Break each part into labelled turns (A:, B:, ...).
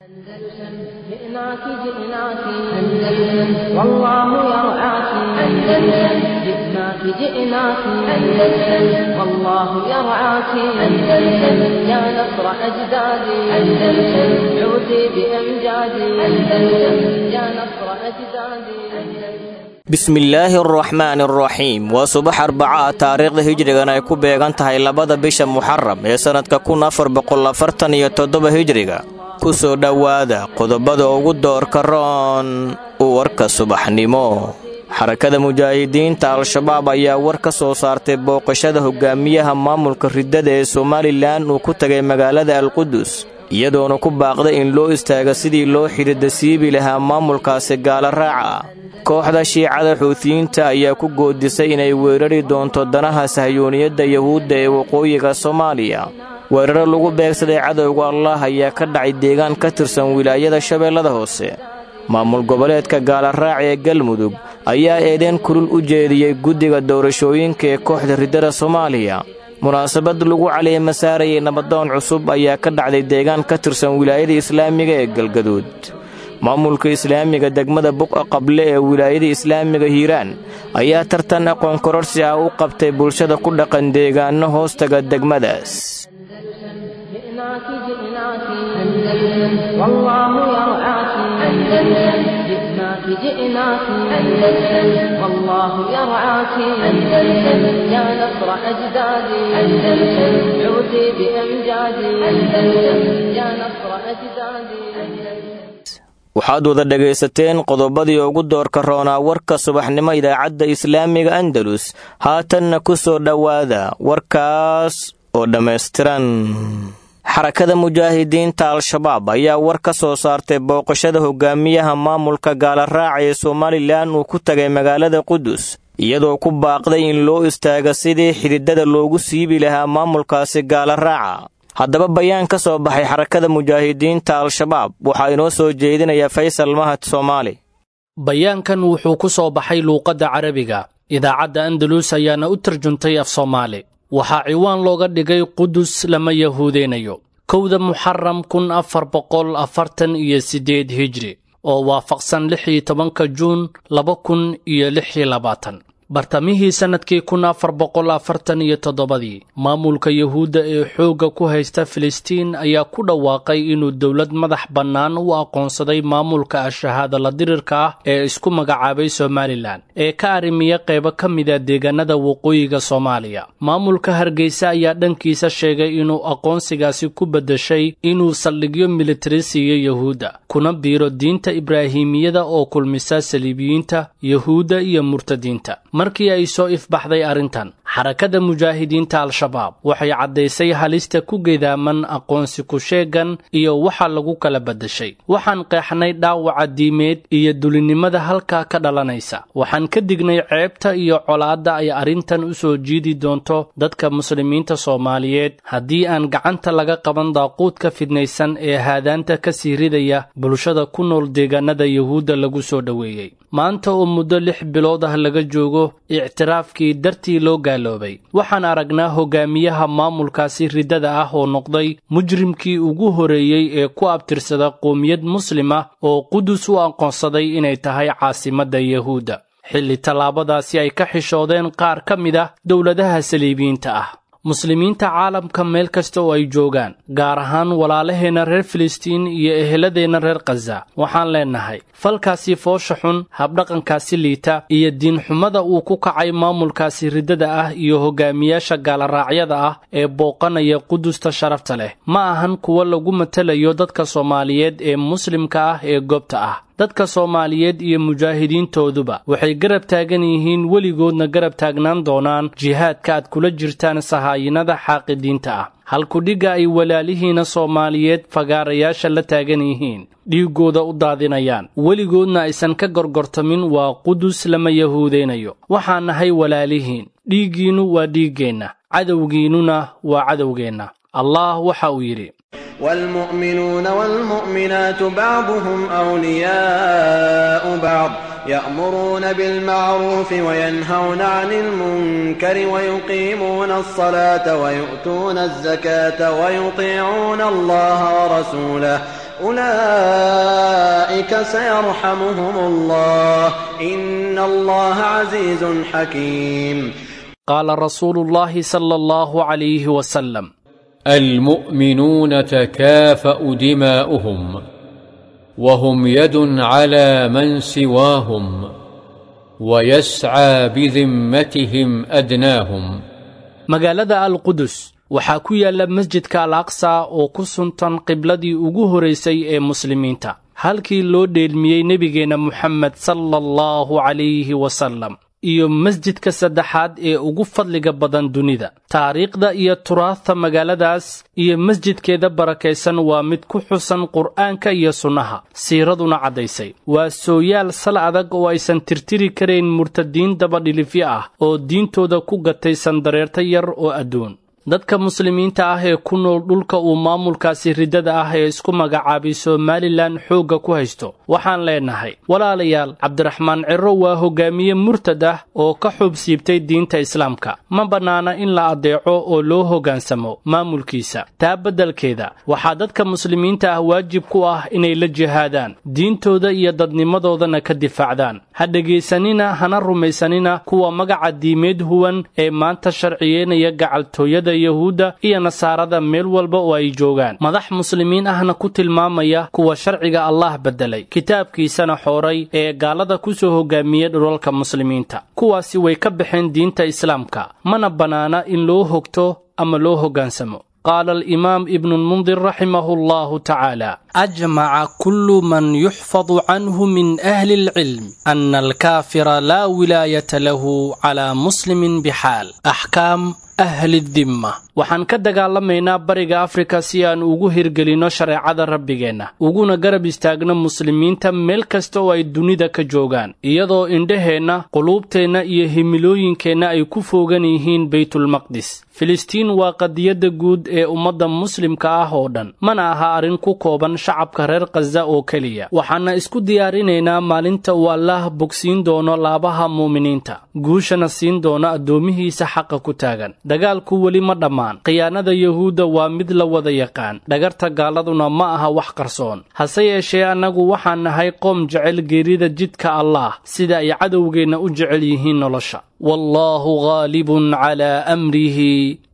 A: جئناك جئناك أندلس والله يرعاك أندلس جئناك جئناك أندلس والله يرعاك أندلس يا نصر أجدادي أندلس عودي بأمجادي أندلس يا نصر أجدادي
B: بسم الله الرحمن الرحيم وصبح 4 تاريخ هجريغان ay ku beegan tahay labada bisha Muharram ee sanadka 1447 hijriga ku soo dhawaada qodobada ugu doorka roon warka subaxnimo xarakada mujaahidiinta al-shabaab ayaa war ka soo saartay booqashada hogaamiyaha maamulka ridada ee Soomaaliland uu ku tagay magaalada Al-Qudus iyadoona ku baaqday in loo istaago sidii loo xididasiibi lahaa maamulkaasi gaala raaca kooxda shiicada xuutiyiinta ayaa ku goodisay inay weerari doonto danaha sahyooniyadda yahuudda ee waqooyiga Soomaaliya weeraro lagu beegsaday cadowga Allah ayaa ka dhacay deegaan ka tirsan wilaayada Shabeellada Hoose maamul goboleedka gaala raac ee Galmudug ayaa eedeen kulul u jeediyay guddiga doorashooyinka ee kooxda ridada Soomaaliya munaasabad lagu caleema saarayay nabadoon cusub ayaa ka dhacday deegaan ka tirsan wilaayada Islaamiga ee Galgaduud maamulka Islaamiga degmada Buqa Qable ee wilaayada Islaamiga Hiiraan ayaa tartan aqoon kororsi ah u qabtay bulshada ku dhaqan deegaano hoostaga degmadaas
A: والله يرعاك أندلس جئناك جئناك أندلس والله يرعاك أندلس يا نصر أجدادي أندلس عودي بأمجادي أندلس يا نصر أجدادي
B: waxaad wada dhagaysateen qodobadii ugu doorka roonaa warka subaxnimo idaacadda Islaamiga Andalus haatanna ku soo dhawaada warkaas oo dhameystiran xarakada mujaahidiinta al-shabaab ayaa war ka soo saartay booqashada hogaamiyaha maamulka gaala raaca ee Soomaaliland uu ku tagay magaalada Qudus iyadoo ku baaqday in loo istaago sidii xididada loogu siibi lahaa maamulkaasi gaala raaca haddaba bayaan ka soo baxay xarakada mujaahidiinta al-shabaab waxaa inoo soo jeedinaya Faysal Mahad Soomaali
C: bayaankan wuxuu ku soo baxay luuqadda Carabiga idaacadda Andalus ayaana u tarjuntay af Soomaali waxaa ciwaan looga dhigay Qudus lama yahuudeenayo 1 Muharram 1448 hijri oo waafaqsan 16 Juun 2026 bartamihii sanadkii 1447 maamulka yahuudda ee xooga ku haysta Filistiin ayaa ku dhawaaqay inuu dawlad madax bannaan u aqoonsaday maamulka shahaada la dirirka ah ee isku magacaabay Somaliland ee ka arrimiya qaybo ka mid ah deegaanada waqooyiga Soomaaliya maamulka Hargeysa ayaa dhankiisa sheegay inuu aqoonsigaasi ku bedeshay inuu saldhigyo militari siiyay yahuudda kuna biiro diinta Ibraahimiyada oo kulmisa saliibiyiinta yahuudda iyo murtadiinta markii ay soo ifbaxday arintan xarakada mujaahidiinta al-shabaab waxay cadeysay halista ku geedaaman aqoonsi ku sheegan iyo waxa lagu kala bedeshay waxaan qeexnay dhaawaca diimeed iyo dulinimada halka ka dhalanaysa waxaan ka dignay ceebta iyo colaadda ay arintan u soo jiidi doonto dadka muslimiinta Soomaaliyeed haddii aan gacanta laga qaban daaqoodka fidnaysan ee haadaanta ka siiridaya bulshada ku nool deegaanada yahuudda lagu soo dhaweeyay maanta oo muddo 6 bilood ah laga joogo i'tiraafkii dartii loo gaaloobay waxaan aragnaa hogaamiyaha maamulkaasi ridada ah oo noqday mujrimkii ugu horeeyay ee ku abtirsada qoomiyad muslima oo Qudus u aqoonsaday inay tahay caasimadda yahuudda xilli talaabadaasi ay ka xishoodeen qaar ka mid ah dawladaha saliibiyiinta ah muslimiinta caalamka meel kasta oo ay joogaan gaar ahaan walaalaheena reer Filistiin iyo eheladeena reer Gaza waxaan leenahay falkaasi foosha xun habdhaqankaasi liita iyo diin xumada uu ku kacay maamulkaasi ridada ah iyo hogaamiyaasha gaala raacyada ah ee booqanaya Qudusta sharafta leh ma ahan kuwa lagu matalayo dadka Soomaaliyeed ee muslimka ah ee goobta ah dadka Soomaaliyeed iyo mujaahidiintooduba waxay garab taagan yihiin weligoodna garab taagnaan doonaan jihaadka aad kula jirtaan sahaayinada xaaqidiinta ah halku dhiga ay walaalihiina Soomaaliyeed fagaarayaasha la taagan yihiin dhiigooda u daadinayaan weligoodna aysan ka gorgortamin waa Qudus lama yahuudeenayo waxaan nahay walaalihiin dhiigiinu waa dhiigeenna cadowgiinuna waa cadowgeenna Allah waxa uu yiri
D: والمؤمنون والمؤمنات بعضهم أولياء بعض يأمرون بالمعروف وينهون عن المنكر ويقيمون الصلاة ويؤتون الزكاة ويطيعون الله ورسوله أولئك سيرحمهم الله إن الله عزيز حكيم.
C: قال رسول الله صلى الله عليه وسلم:
E: المؤمنون تكافأ دماؤهم وهم يد على من سواهم ويسعى بذمتهم أدناهم.
C: magaalada alqudus waxaa ku yaala masjidka al-aqsa oo ku suntan qibladii ugu horeysay ee muslimiinta, halkii loo dheelmiyey nebigeena Muhammad sallallahu alayhi wasallam, iyo masjidka saddexaad ee ugu fadliga badan dunida. taariikhda iyo turaahta magaaladaas iyo masjidkeeda barakaysan waa mid ku xusan qur'aanka iyo sunnaha, siiraduna caddaysay. waa sooyaal sal adag oo aysan tirtiri karayn murtadiin dabadhilifyo ah oo diintooda ku gatay sandareerta yar oo adduun. dadka muslimiinta ah ee ku nool dhulka uu maamulkaasi ridada ah ee isku magacaabay Somaliland xooga ku haysto, waxaan leenahay walaalayaal, Cabdiraxmaan Ciro waa hogaamiye murtad ah oo ka xubsiibtay diinta Islaamka. ma banaana in la adeeco oo loo hogaansamo maamulkiisa. taa beddelkeeda waxaa dadka muslimiinta ah waajib ku ah inay la jihaadaan, diintooda iyo dadnimadoodana ka difaacdaan. ha dhegaysanina hana rumaysanina kuwa magaca diimeed huwan ee maanta sharciyeynaya gacaltooyada yahuuda iyo nasaarada meel walba oo ay joogaan, madax muslimiin ahna ku tilmaamaya kuwa sharciga Allah bedelay, kitaabkiisana xooray ee gaalada ku soo hogaamiyay dhulalka muslimiinta. kuwaasi way ka baxeen diinta Islaamka, mana banaana in loo hogto ama loo hogaansamo. قال الإمام ابن المنذر رحمه الله تعالى: أجمع كل من يحفظ عنه من أهل العلم أن الكافر لا ولاية له على مسلم بحال. أحكام أهل الذمة. waxaan ka dagaalamaynaa bariga Afrika si aan ugu hirgelino shareecada Rabbigeenna, uguna garab istaagno muslimiinta meel kasta oo ay dunida ka joogaan, iyadoo indhaheena, quluubteena iyo himilooyinkeena ay ku foogan yihiin Baytul Maqdis. Filistiin waa qadiyada guud ee ummadda muslimka ah oo dhan, mana aha arrin ku kooban shacabka reer Gaza oo kaliya. waxaana isku diyaarinaynaa maalinta uu Allah bogsiin doono laabaha muuminiinta, guushana siin doono addoomihiisa xaqa ku taagan. dagaalku weli ma dhammaan. khiyaanada yahuuda waa mid la wada yaqaan, dhagarta gaaladuna ma aha wax qarsoon. hase yeeshee annagu waxaan nahay qoom jecel geerida jidka Allah sida ay cadowgeena u jecel yihiin nolosha. wallahu ghalibun ala amrihi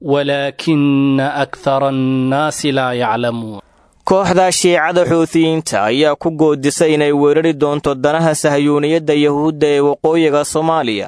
C: walakinna akthara an-naasi la ya'lamuun.
B: kooxda shiicada xuutiyiinta ayaa ku goodisay inay weerari doonto danaha sahayuuniyadda yahuudda ee waqooyiga Soomaaliya,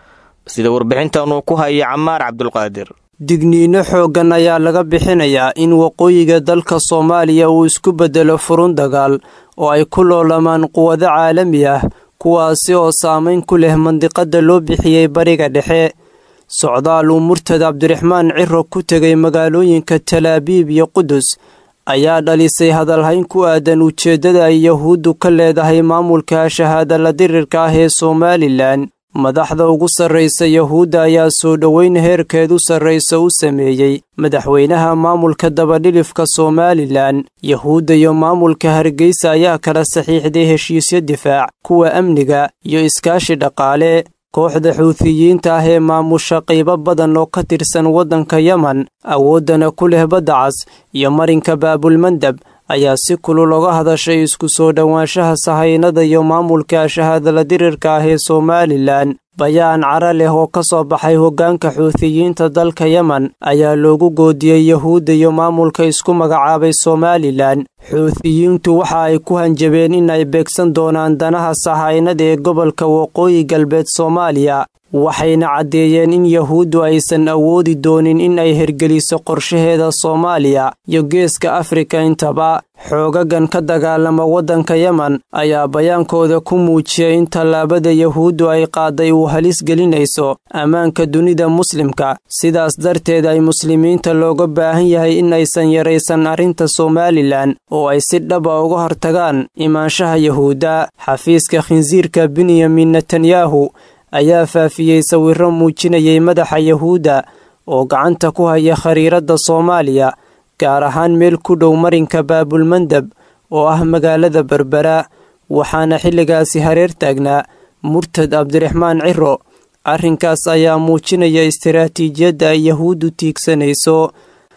B: sida warbixintan uu ku hayay Camaar Cabdulqaadir.
F: digniino xooggan ayaa laga bixinayaa in waqooyiga dalka Soomaaliya uu isku bedelo furun dagaal oo ay ku loolamaan quwado caalami ah, kuwaasi oo saameyn ku leh mandiqada loo bixiyay bariga dhexe. socdaal uu murtad Cabdiraxmaan Ciro ku tegay magaalooyinka Tel Aviv iyo Qudus ayaa dhalisay hadalhayn ku aadan ujeedada ay yahuuddu ka leedahay maamulka shahaada la dirirka ah ee Somaliland. madaxda ugu sarreysa yahuudda ayaa soo dhoweyn heerkeedu sarreysa u sameeyey madaxweynaha maamulka dabadhilifka Somaliland. yahuudda iyo maamulka Hargeysa ayaa kala saxiixday heshiisyo difaac, kuwa amniga iyo iskaashi dhaqaale. kooxda xuutiyiinta ah ee maamusha qaybo badan oo ka tirsan waddanka Yemen, awooddana ku leh badda cas iyo marinka Baabulmandab, ayaa si kulul uga hadashay isku soo dhowaanshaha sahaynada iyo maamulka shahaada la dirirka ah ee Somaliland. bayaan cara leh oo ka soo baxay hoggaanka xuutiyiinta dalka Yemen ayaa loogu goodiyey yahuudda iyo maamulka isku magacaabay Somaliland. xuutiyiintu waxa ay ku hanjabeen in ay beegsan doonaan danaha sahaynada ee gobolka waqooyi galbeed Soomaaliya, waxayna caddeeyeen in yahuuddu aysan awoodi doonin in ay hirgeliso qorshaheeda Soomaaliya iyo geeska Afrika intaba. xoogagan ka dagaalama waddanka Yemen ayaa bayaankooda ku muujiyay in tallaabada yahuuddu ay qaaday uu halis gelinayso ammaanka dunida muslimka, sidaas darteed ay muslimiinta looga baahan yahay in aysan yaraysan arrinta Somaliland oo ay si dhab ah uga hortagaan imaanshaha yahuudda. xafiiska khinsiirka Benjamin Netanyahu ayaa faafiyey sawirro muujinayay madaxa yahuudda oo gacanta ku haya khariiradda Soomaaliya, gaar ahaan meel ku dhow marinka Baabulmandab oo ah magaalada Berbera, waxaana xilligaasi hareer taagnaa murtad Cabdiraxmaan Ciro. arrinkaas ayaa muujinaya istiraatiijiyadda ay yahuuddu tiigsanayso.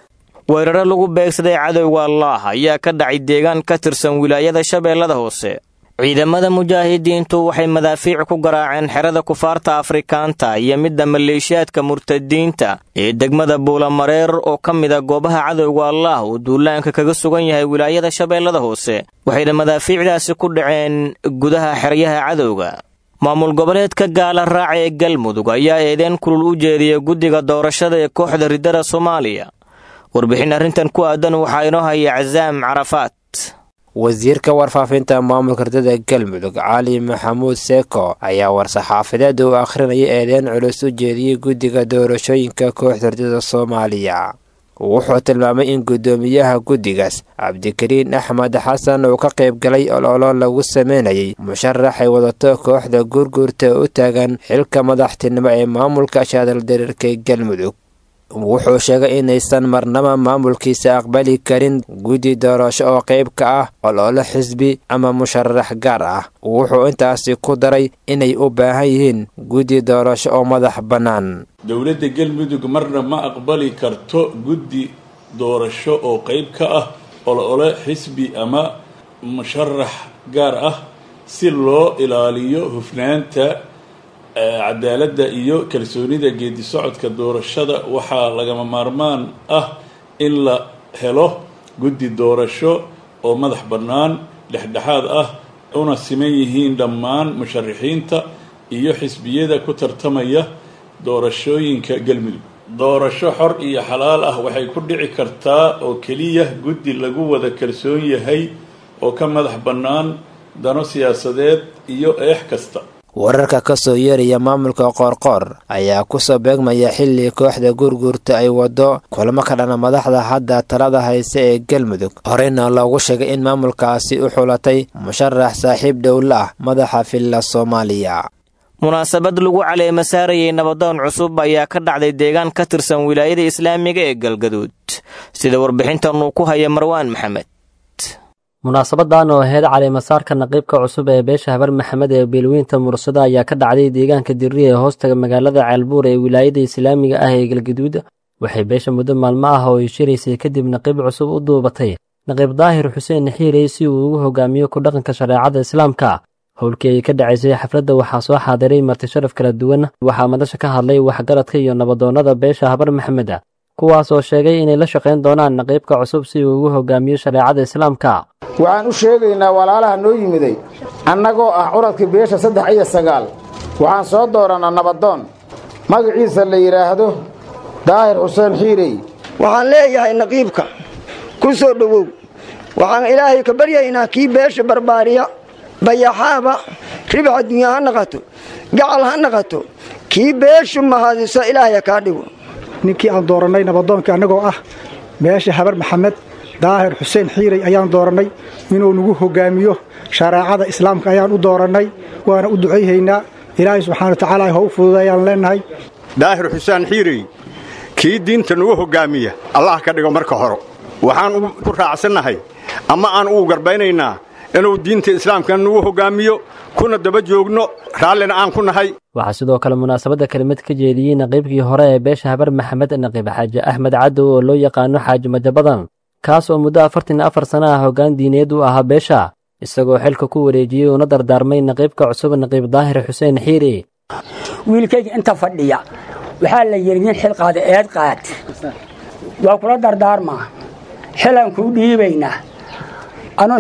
B: weeraro lagu beegsaday cadowga allaah ayaa ka dhacay deegaan ka tirsan wilaayada shabeellada hoose ciidamada mujaahidiintu waxay madaafiic ku garaaceen xerada kufaarta afrikaanta iyo midda maleeshiyaadka murtadiinta ee degmada buulamareer oo ka mid a goobaha cadowga allaah uu duulaanka kaga sugan yahay wilaayada shabeellada hoose waxayna madaafiicdaasi ku dhaceen gudaha xeryaha cadowga maamul goboleedka gaala raaca ee galmudug ayaa eedeen kulul u jeediyay guddiga doorashada ee kooxda riddada soomaaliya warbixin arrintan ku aadan waxaa inoo haya casaam carafaat
G: wasiirka warfaafinta maamulka riddada galmudug cali maxamuud seeko ayaa war-saxaafadeed uu akhrinaya eedeen culus u jeediyey guddiga doorashooyinka kooxda riddada soomaaliya wuxuu tilmaamay in guddoomiyaha guddigaas cabdikariin axmed xasan uu ka qayb galay ololo lagu sameynayay musharax ay wadato kooxda guurguurta u taagan xilka madaxtinimo ee maamulka shaadaldareerka galmudug wuxuu sheegay inaysan marnaba maamulkiisa aqbali karin guddi doorasho oo qayb ka ah ololo xisbi ama musharax gaar ah wuxuu intaasi ku daray inay u baahan yihiin guddi doorasho oo madax bannaan
H: dowladda galmudug marna ma aqbali karto guddi doorasho oo qayb ka ah olole xisbi ama musharax gaar ah si loo ilaaliyo hufnaanta cadaaladda iyo kalsoonida geedi socodka doorashada waxaa lagama maarmaan ah in la helo guddi doorasho oo madax bannaan dhexdhexaad ah una siman yihiin dhammaan musharaxiinta iyo xisbiyada ku tartamaya doorashooyinka galmudug doorasho xor iyo xalaal ah waxay ku dhici kartaa oo keliya guddi lagu wada kalsoon yahay oo ka madax bannaan dano siyaasadeed iyo eex kasta
G: wararka ka soo yeeraya maamulka qoorqoor ayaa ku soo beegmaya xilli kooxda guurguurta ay wado kulamo ka dhana madaxda hadda talada hayse ee galmudug horeyna loogu sheegay in maamulkaasi u xulatay musharax saaxiib dhowla ah madaxa filla soomaaliya
B: munaasabad lagu caleema saarayay nabadoon cusub ayaa ka dhacday deegaan ka tirsan wilaayada islaamiga ee galgaduud sida warbixintan uu ku haya marwaan maxamed
I: munaasabadan oo ahayd caleemasaarka naqiibka cusub ee beesha habar maxamed ee beelweynta mursada ayaa ka dhacday deegaanka dirri ee hoostaga magaalada ceelbuur ee wilaayada islaamiga ah ee galgaduud waxay beesha muddo maalmo ah oo ay shiraysay kadib naqiib cusub u duubatay naqiib daahir xuseen xiirey si uu ugu hogaamiyo ku dhaqanka shareecada islaamka howlkii ay ka dhacaysay xafladda waxaa soo xaadiray marti sharaf kala duwan waxaa madasha ka hadlay waxgaradka iyo nabadoonnada beesha habar maxamed kuwaas oo sheegay inay la shaqayn doonaan naqiibka cusub si uu ugu hogaamiyo shareecada islaamka
J: waxaan u sheegaynaa walaalaha noo yimiday annagoo ah curadka beesha 3 iyo 9 waxaan soo doorannaa nabadoon magaciisa la yidhaahdo daahir xuseen xiirey
K: waxaan leeyahay naqiibka ku soo dhowow waxaan ilaahay ka baryaynaa kii beesha barbaariya bayaxaaba ribax adduunya ha naqato gacal ha naqato kii beeshu mahadiso ilaahay kaa dhigo
L: ninkii aan doorannay nabadoonkii annagoo ah beesha habar maxamed daahir xuseen xiirey ayaan doorannay inuu nagu hogaamiyo shareecada islaamka ayaan u doorannay waana u ducayhaynaa ilaahay subxaana watacaala ha u fududeeyaan leenahay
M: daahir xuseen xiirey kii diinta nagu hogaamiya allah ka dhigo marka hore waxaan ku raacsannahay ama aan ugu garbaynaynaa inuu diinta islaamka nagu hogaamiyo kuna daba joogno raallina aan ku nahay
I: waxaa sidoo kale munaasabadda kelimad ka jeediyey naqiibkii hore ee beesha habar maxamed naqiib xaaji axmed cadow oo loo yaqaano xaaji majabadan kaas oo muddo 44 sano ah hoggaan diineed u ahaa beesha isagoo xilka ku wareejiyey una dardaarmay naqiibka cusub naqiib daahir xuseen xiiri
N: wiilkayga inta fadhiya waxaa la yiri nin xil qaada eed qaad waa kula dardaarmaa xilan ku dhiibaynaa anoo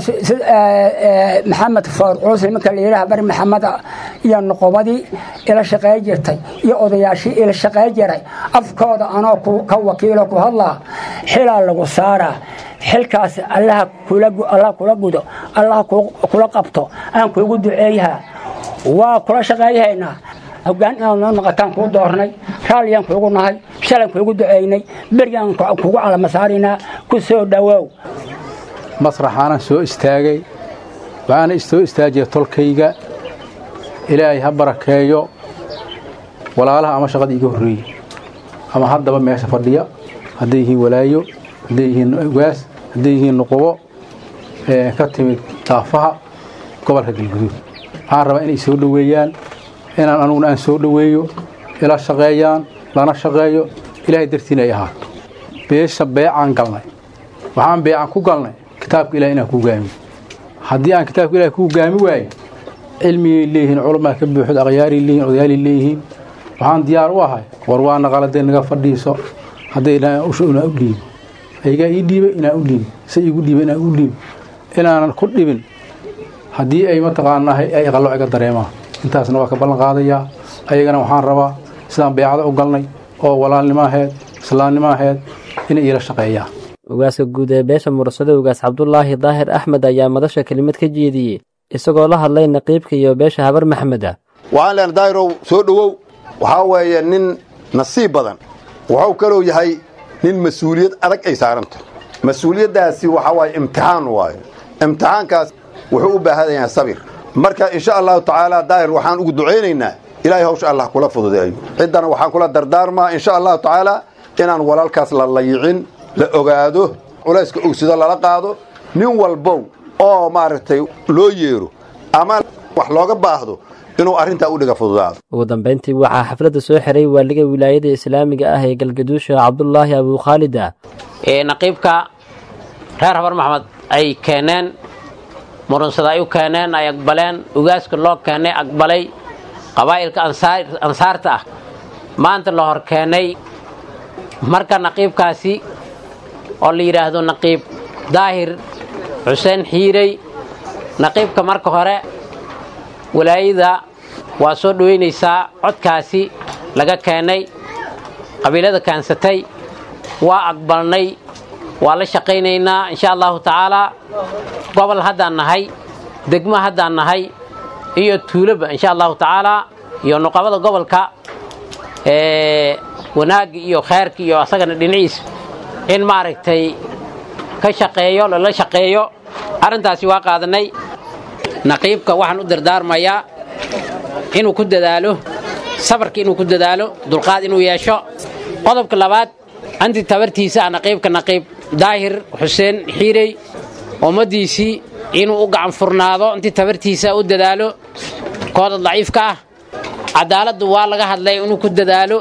N: maxamed faaruus marka la yiraahdo bar maxamed iyo noqobadii ila shaqay jirtay iyo odayaashii ila shaqay jiray afkooda anoo ka wakiilo ku hadlaa xilaa lagu saaraa xilkaas allah kula gudo allah kula qabto aan kuugu duceeyaha waa kula shaqayhaynaa hoggaan aan noqotaan ku doornay raaliyan kuugu nahay shalan kuugu duceeynay bariyan kuugu calama saarina ku soo dhawow
O: masraxaana soo istaagay waxaana soo istaajiyay tolkayga ilaahay ha barakeeyo walaalaha ama shaqada iga horreeyay ama haddaba meesha fadhiya hadday yihiin walaayo hadday yihiin ugaas hadday yihiin nuqubo ka timid daafaha gobolka galguduud waxaan rabaa inay soo dhoweeyaan inaan anuguna aan soo dhoweeyo ila shaqeeyaan lana shaqeeyo ilaahay dartiina ay ahaato beesha beecaan galnay waxaan beecan ku galnay kitaabka ilaahay inaan ku hogaamiyo haddii aan kitaabka ilaahay ku hogaami waayo cilmigay leeyihiin culamaa ka buuxood aqyaaray leeyihiin odayaalay leeyihiin waxaan diyaar u ahay war waana qaladee naga fadhiiso hadday inaan u dhiibo ayagaa ii dhiibay inaan u dhiibo se iigu dhiibay inaan u dhiibo inaanan ku dhibin haddii ay mataqaanaa ay qalooc iga dareemaan intaasna waa ka ballan qaadayaa ayagana waxaan rabaa sidaan beecada u galnay oo walaalnimo aheed islaamnimo aheed inay iila shaqeeyaan
I: ugaaska guud ee beesha mursado ugaas cabdulaahi daahir axmed ayaa madasha kelimad ka jeediyey isagoo la hadlay naqiibka iyo beesha habar maxameda
M: waxaan leenahay daahirow soo dhowow waxaa weeye nin nasiib badan wuxuu kaloo yahay nin mas-uuliyad adag ay saaranta mas-uuliyaddaasi waxaa waaye imtixaan waayo imtixaankaas wuxuu u baahan yahay sabir marka insha allahu tacaala daahir waxaan ugu ducaynaynaa ilaahay hawsha allah kula fududeeyo ciddana waxaan kula dardaarmaa insha allahu tacaala inaan walaalkaas la layicin la ogaado culayska ogsido lala qaado nin walbow oo maaragtay loo yeero ama wax looga baahdo inuu arrintaa u dhiga fududaado
I: ugu dambayntii waxaa xafladda soo xiray waaliga wilaayada islaamiga ah ee galgaduusha cabdulaahi abuukhaalida
P: naqiibka reer habar maxamed ay keeneen murunsada ay u keeneen ay aqbaleen ugaaska loo keenay aqbalay qabaa'ilka ansaarta ah maanta la hor keenay marka naqiibkaasi oo la yidhaahdo naqiib daahir xuseen xiirey naqiibka marka hore walaayada waa soo dhoweynaysaa codkaasi laga keenay qabiilada kaansatay waa aqbalnay waa la shaqaynaynaa insha allahu tacaalaa gobol haddaan nahay degmo haddaan nahay iyo tuulaba insha allahu tacaalaa iyo nuqabada gobolka wanaagga iyo khayrka iyo asagana dhinaciisa in maaragtay ka shaqeeyo lala shaqeeyo arrintaasi waa qaadanay naqiibka waxaan u dardaarmayaa inuu ku dadaalo sabarka inuu ku dadaalo dulqaad inuu yeesho qodobka labaad anti tabartiisa ah naqiib daahir xuseen xiirey ummadiisii inuu u gacan furnaado intii tabartiisa u dadaalo kooda daciifka ah cadaaladdu waa laga hadlay inuu ku dadaalo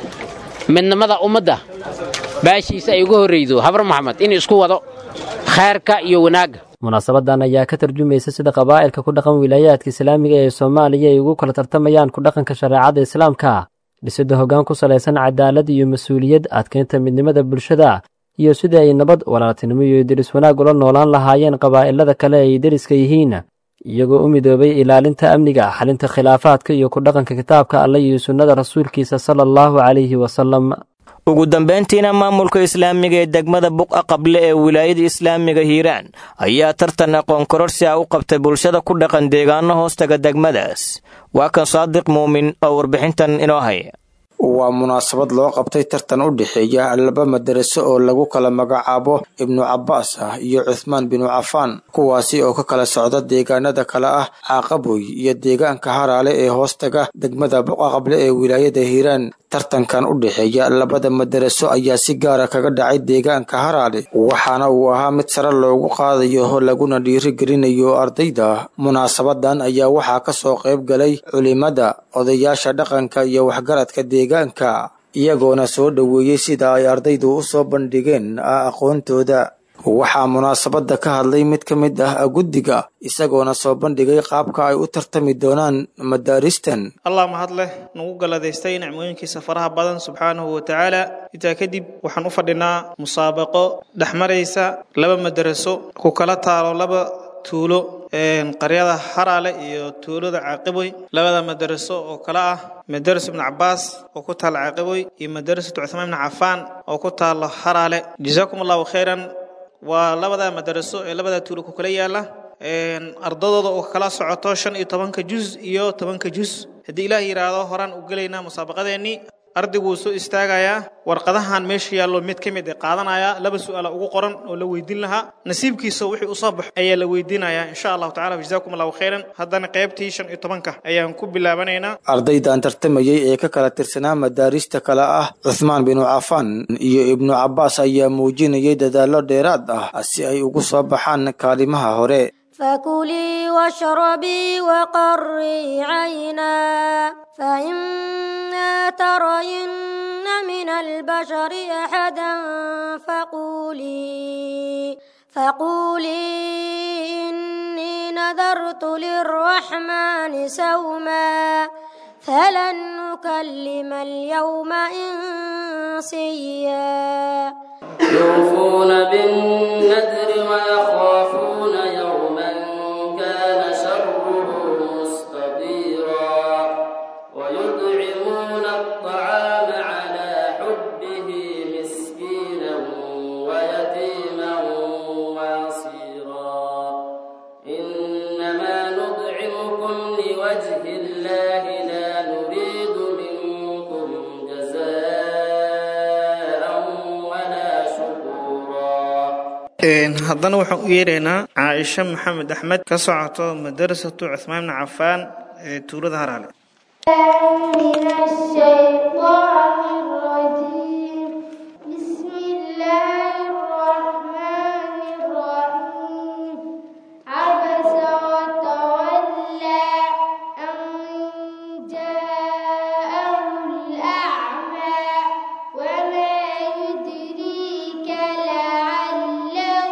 P: midnimada ummadda baashiisa ay ugu horreydo habar maxamed inuu isku wado khayrka iyo wanaagga
I: munaasabadan ayaa ka tarjumaysa sida qabaa'ilka ku dhaqan wilaayaadka islaamiga ee Soomaaliya ay ugu kala tartamayaan ku dhaqanka shariicada islaamka dhisidda hoggaan ku salaysan cadaalad iyo mas'uuliyad adkeynta midnimada bulshada iyo sida ay nabad walaaltinimo iyo deris wanaag ula noolaan lahaayeen qabaa'ilada kale ay deriska yihiin iyagoo u midoobay ilaalinta amniga xalinta khilaafaadka iyo ku dhaqanka kitaabka Allah iyo sunnada rasuulkiisa sallallahu alayhi wasallam
B: ugu dambeyntiina maamulka islaamiga ee degmada Buqa Qable ee wilaayada islaamiga Hiiraan ayaa tartan aqoon kororsi u qabtay bulshada ku dhaqan deegaano hoostaga degmadaas waa kan Saadiq Muumin oo warbixintan inoo haya
F: waa munaasabad loo qabtay tartan u dhaxeeya laba madaraso oo lagu kala magacaabo Ibnu Cabbaas iyo Uthman bin Affan kuwaasi oo ka kala socda deegaanada kala ah Caaqaboy iyo deegaanka Haraale ee hoostaga degmada Buqa Qable ee wilaayada Hiiraan tartankan u dhaxeeya labada madaraso ayaa si gaar ah kaga dhacay deegaanka Haraale waxaana uu ahaa mid sare loogu qaadayo laguna dhiirigelinayo ardayda munaasabadan ayaa waxaa ka soo qayb galay culimada odayaasha dhaqanka iyo waxgaradka deegaanka iyagoona soo dhaweeyay sida ay ardaydu u soo bandhigeen aqoontooda waxaa munaasabada ka hadlay mid ka mid ah guddiga isagoona soo bandhigay qaabka ay u tartami doonaan madaaristan
Q: Allah mahad leh nagu galadaystay nicmooyinkiisa faraha badan subhanahu wa ta'ala inta kadib waxaan u fadhinaa musaabaqo dhaxmaraysa laba madaraso ku kala taalo laba tuulo qaryada Haraale iyo tuulada Caaqaboy labada madaraso oo kala ah madrasa Ibn Cabbaas oo ku taal Caaqaboy iyo madrasatu Uthman bin Affan oo ku taal Haraale jazakumullahu khairan waa labada madaraso ee labada tuulo ku kala yaala ardadooda oo kala socoto 15 juz iyo 10 juz hadii Ilaahay yiraahdo horaan u galeynaa musaabaqadeeni ardaygu soo istaagaya warqadahan meesha yaalo mid ka mid ah qaadanaya laba su'aal ugu qoran oo la weydiin lahaa nasiibkiisa wixii u soo baxay ayaa la weydiinaya insha Allah ta'ala jazakumullahu khairan haddana qaybtii 15 ayaan ku bilaabanaynaa
F: ardaydan tartamayay ee ka kala tirsanaa madaarista kala ah Uthman bin Affan iyo Ibnu Cabbaas ayaa muujinayay dadaalo dheeraad ah si ay ugu soo baxaan kaalimaha hore
R: فكلي واشربي وقري عينا فإما ترين من البشر أحدا فقولي إني نذرت للرحمن سوما فلن نكلم اليوم إنسيا
S: يوفون بالنذر ويخافون يوما كان شره مستطيرا ويطعمون الطعام على حبه مسكينا ويتيما واسيرا إنما نطعمكم لوجه الله لا نريد منكم جزاء ولا شكورا.
Q: haddana waxaan u yeeraynaa Caaisha Maxamed Axmed ka socoto madrasatu Uthman ibn Affan ee tuulada Harale.
T: من الشيطان الرجيم بسم الله الرحمن الرحيم عبس وتولى أن جاءه الأعمى وما يدريك لعله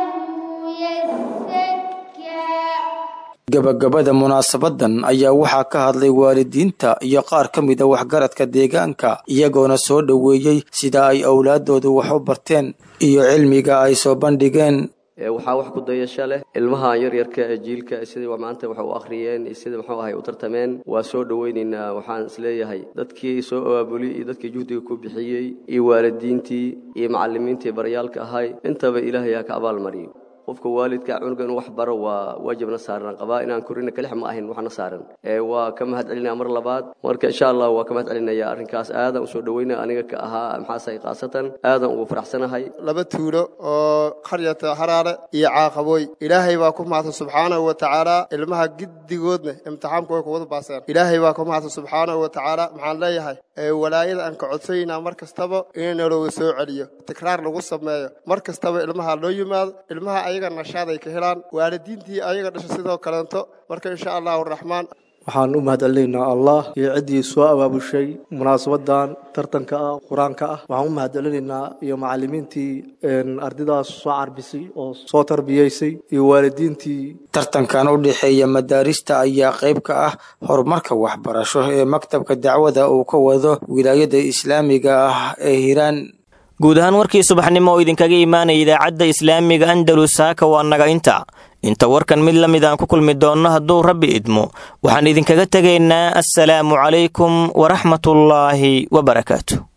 T: يزكى.
F: gabagabada munaasabadan ayaa waxaa ka hadlay waalidiinta iyo qaar ka mid a waxgaradka deegaanka iyagoona soo dhoweeyey sida ay awlaadoodu wax u barteen iyo cilmiga ay soo bandhigeen.
U: waxaa wax ku dayasho leh ilmaha yaryarka ee jiilka sidii maanta wax u akhriyeen iyo sidii muxuu ahay u tartameen waa soo dhaweynaynaa. waxaan isleeyahay dadkii soo abaabulay iyo dadkii juhdiga ku bixiyey iyo waalidiintii iyo macallimiintii baryaalka ahay intaba ilaahay ka abaal mariyo. qofka waalidka cunuga inuu wax baro waa waajibna saaran qabaa inaan korina kalix ma ahayn waxna saaran waa ka mahad celinaa mar labaad marka insha Allah waa ka mahad celinaya arrinkaas aad aan soo dhaweynaa aniga ka ahaa maxaasay qaasatan aad aan ugu faraxsanahay.
V: laba tuulo oo qaryada Harare iyo Caaqabooy ilaahay baa ku mahadsan subhanahu wa ta'ala ilmaha giddigoodna imtixaanku way ku wada baaseen ilaahay baa ku mahadsan subhanahu wa ta'ala maxaan leeyahay walaayada aan ka codsaynaa mar kastaba in loo soo celiyo tikraar lagu sameeyo mar kastaba ilmaha loo yimaado ilmaha ayaga nashaad ay ka helaan waalidiintii ayaga dhashay sidoo kaleento marka insha Allah ar-Rahmaan
W: waxaan u mahadcelinaynaa Allah iyo cidii soo abaabushay munaasabadan tartanka ah quraanka ah waxaan u mahadcelinaynaa iyo macallimiintii ardaydaas soo carbisay oo soo tarbiyeysay iyo waalidiintii.
F: tartankan u dhaxeeya madaarista ayaa qayb ka ah horumarka waxbarasho ee maktabka dacwada uu ka wado wilaayada islaamiga ah ee Hiiraan.
B: guud ahaan warkii subaxnimo oo idinkaga imaanaya idaacadda islaamiga Andalus saaka waa naga inta warkan mid la mid aan ku kulmi doonno hadduu Rabbi idmo waxaan idinkaga tegaynaa assalaamu calaykum wa rahmatullaahi wa barakaatuh.